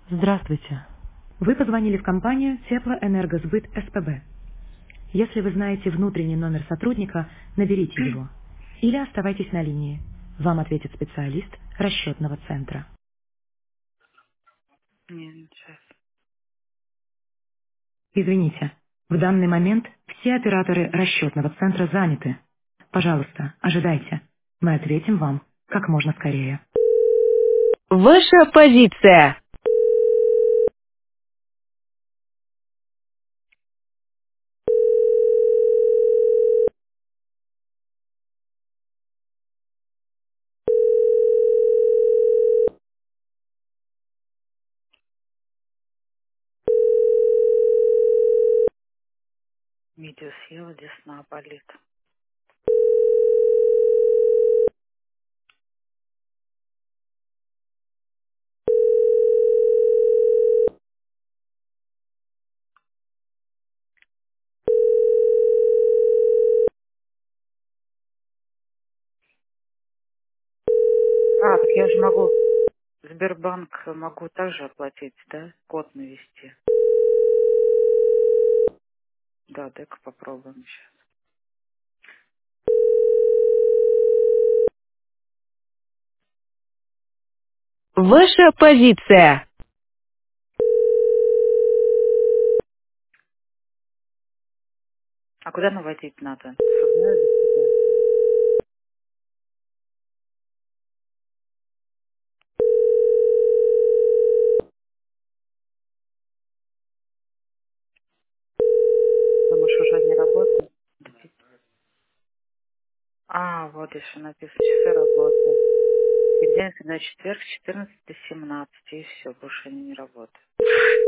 Здравствуйте. Вы позвонили в компанию «Теплоэнергосбыт СПБ». Если вы знаете внутренний номер сотрудника, наберите его. Или оставайтесь на линии. Вам ответит специалист расчетного центра. Не, сейчас. Извините, в данный момент все операторы расчетного центра заняты. Пожалуйста, ожидайте. Мы ответим вам как можно скорее. Ваша позиция. Мидию съела, десна болит. А, так я же могу, Сбербанк могу также оплатить, да? Код навести. Да, дай-ка попробуем сейчас. Ваша позиция. А куда наводить надо? Сюда или сюда? Думаешь, уже не работает? А, вот еще написано, часы работы. Понедельник, на четверг, 14 до 17. И все, больше они не работают.